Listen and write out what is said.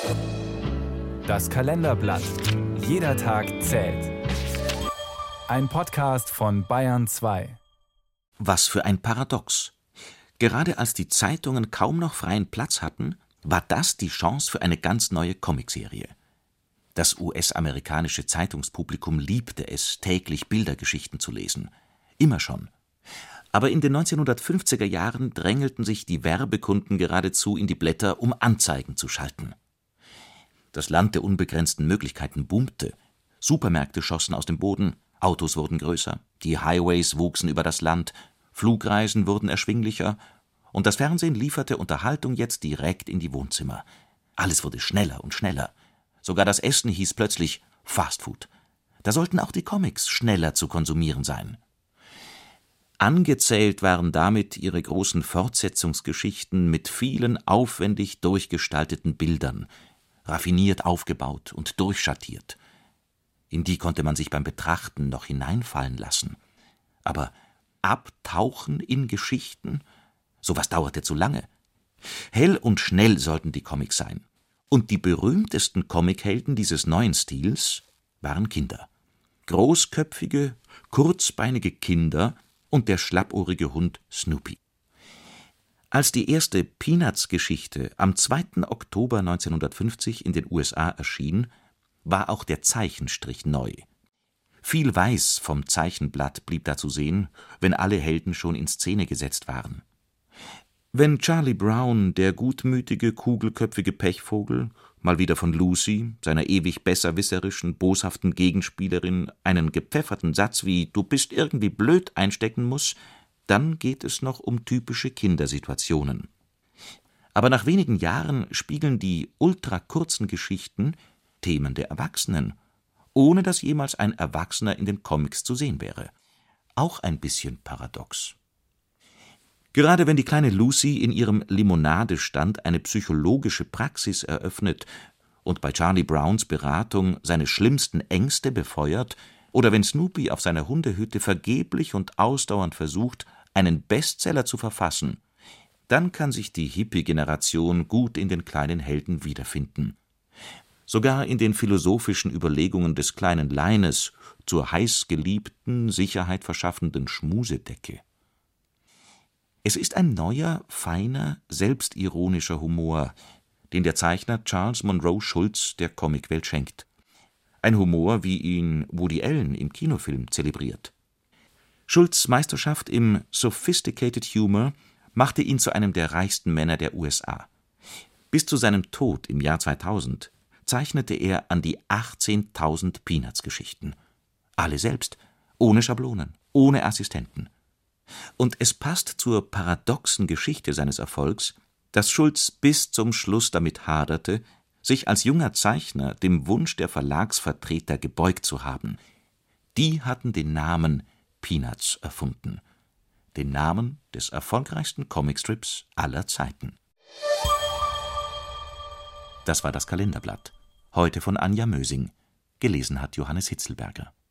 Das Kalenderblatt. Jeder Tag zählt. Ein Podcast von Bayern 2. Was für ein Paradox. Gerade als die Zeitungen kaum noch freien Platz hatten, war das die Chance für eine ganz neue Comicserie. Das US-amerikanische Zeitungspublikum liebte es, täglich Bildergeschichten zu lesen. Immer schon. Aber in den 1950er Jahren drängelten sich die Werbekunden geradezu in die Blätter, um Anzeigen zu schalten. Das Land der unbegrenzten Möglichkeiten boomte. Supermärkte schossen aus dem Boden, Autos wurden größer, die Highways wuchsen über das Land, Flugreisen wurden erschwinglicher und das Fernsehen lieferte Unterhaltung jetzt direkt in die Wohnzimmer. Alles wurde schneller und schneller. Sogar das Essen hieß plötzlich Fastfood. Da sollten auch die Comics schneller zu konsumieren sein. Angezählt waren damit ihre großen Fortsetzungsgeschichten mit vielen aufwendig durchgestalteten Bildern, raffiniert aufgebaut und durchschattiert. In die konnte man sich beim Betrachten noch hineinfallen lassen. Aber abtauchen in Geschichten? Sowas dauerte zu lange. Hell und schnell sollten die Comics sein. Und die berühmtesten Comichelden dieses neuen Stils waren Kinder. Großköpfige, kurzbeinige Kinder und der schlappohrige Hund Snoopy. Als die erste Peanuts-Geschichte am 2. Oktober 1950 in den USA erschien, war auch der Zeichenstrich neu. Viel Weiß vom Zeichenblatt blieb da zu sehen, wenn alle Helden schon in Szene gesetzt waren. Wenn Charlie Brown, der gutmütige, kugelköpfige Pechvogel, mal wieder von Lucy, seiner ewig besserwisserischen, boshaften Gegenspielerin, einen gepfefferten Satz wie »Du bist irgendwie blöd« einstecken muss, dann geht es noch um typische Kindersituationen. Aber nach wenigen Jahren spiegeln die ultrakurzen Geschichten Themen der Erwachsenen, ohne dass jemals ein Erwachsener in den Comics zu sehen wäre. Auch ein bisschen paradox. Gerade wenn die kleine Lucy in ihrem Limonadestand eine psychologische Praxis eröffnet und bei Charlie Browns Beratung seine schlimmsten Ängste befeuert, oder wenn Snoopy auf seiner Hundehütte vergeblich und ausdauernd versucht, einen Bestseller zu verfassen, dann kann sich die Hippie-Generation gut in den kleinen Helden wiederfinden. Sogar in den philosophischen Überlegungen des kleinen Linus zur heißgeliebten, Sicherheit verschaffenden Schmusedecke. Es ist ein neuer, feiner, selbstironischer Humor, den der Zeichner Charles Monroe Schulz der Comicwelt schenkt. Ein Humor, wie ihn Woody Allen im Kinofilm zelebriert. Schulz' Meisterschaft im Sophisticated Humor machte ihn zu einem der reichsten Männer der USA. Bis zu seinem Tod im Jahr 2000 zeichnete er an die 18.000 Peanuts-Geschichten. Alle selbst, ohne Schablonen, ohne Assistenten. Und es passt zur paradoxen Geschichte seines Erfolgs, dass Schulz bis zum Schluss damit haderte, sich als junger Zeichner dem Wunsch der Verlagsvertreter gebeugt zu haben. Die hatten den Namen Peanuts erfunden. Den Namen des erfolgreichsten Comicstrips aller Zeiten. Das war das Kalenderblatt. Heute von Anja Mösing. Gelesen hat Johannes Hitzelberger.